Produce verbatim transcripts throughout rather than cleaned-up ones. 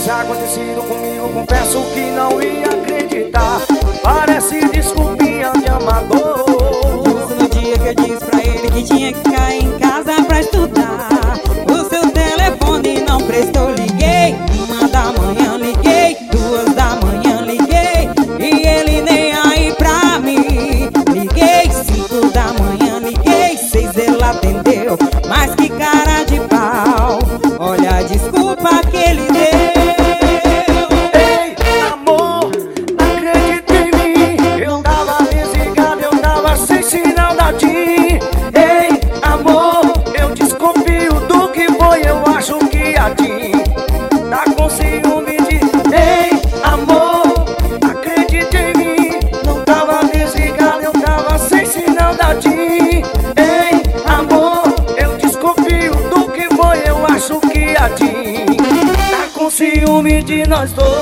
tivesse acontecido comigo, confesso que não ia acreditar. Parece desculpinha de amador. Justo no dia que eu disse pra ele que tinha que ficar em casa pra estudar, o seu telefone não prestou. Liguei, uma da manhã liguei, duas da manhã liguei, e ele nem aí pra mim. Liguei, cinco da manhã liguei, seis ele atendeu, mas que cara de pau. Olha a desculpa que ele deu. Ei, amor, não acredita em mim. Eu tava desligado, eu tava sem sinal da TIM. Ei, amor, eu desconfio do que foi, eu acho que a TIM tá com ciúme de... Ei, amor, acredita em mim. Não tava desligado, eu tava sem sinal da TIM. Ei, amor, eu desconfio do que foi, eu acho que a TIM tá com ciúme de nós dois.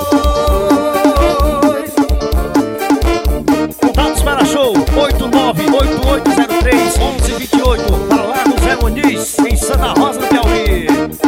Contatos para show oito nove oito oito zero três um um dois oito. Para lá no Zé Muniz, em Santa Rosa do Piauí.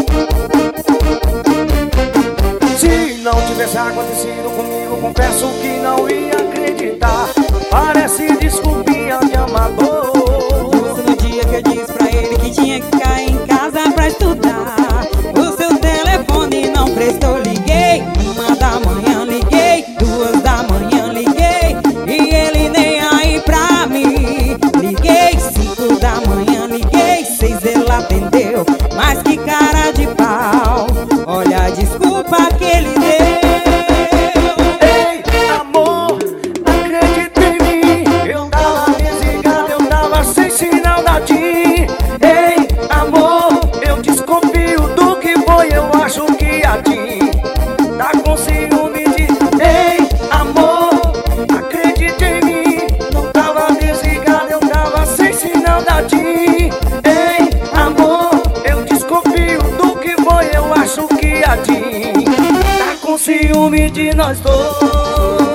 Se não tivesse acontecido comigo, confesso que não ia acreditar. Parece desculpinha de amador. Justo no dia que eu disse pra ele que tinha que ficar em casa pra estudar, o seu telefone não prestou. Liguei, uma da manhã liguei, duas da manhã liguei, e ele nem aí pra mim. Liguei, cinco da manhã liguei, seis ele atendeu, mas que cara de pau. Olha a desculpa que ele deu. Ei, amor, não acredita em mim. Eu tava desligado, eu tava sem sinal da TIM. Ei, amor, eu desconfio do que foi, eu acho que a TIM tá com ciúme de... Ei, amor, acredita em mim. Não tava desligado, eu tava sem sinal da TIM. Ei, amor, eu desconfio do que foi, eu acho que a TIM tá com ciúme de nós dois.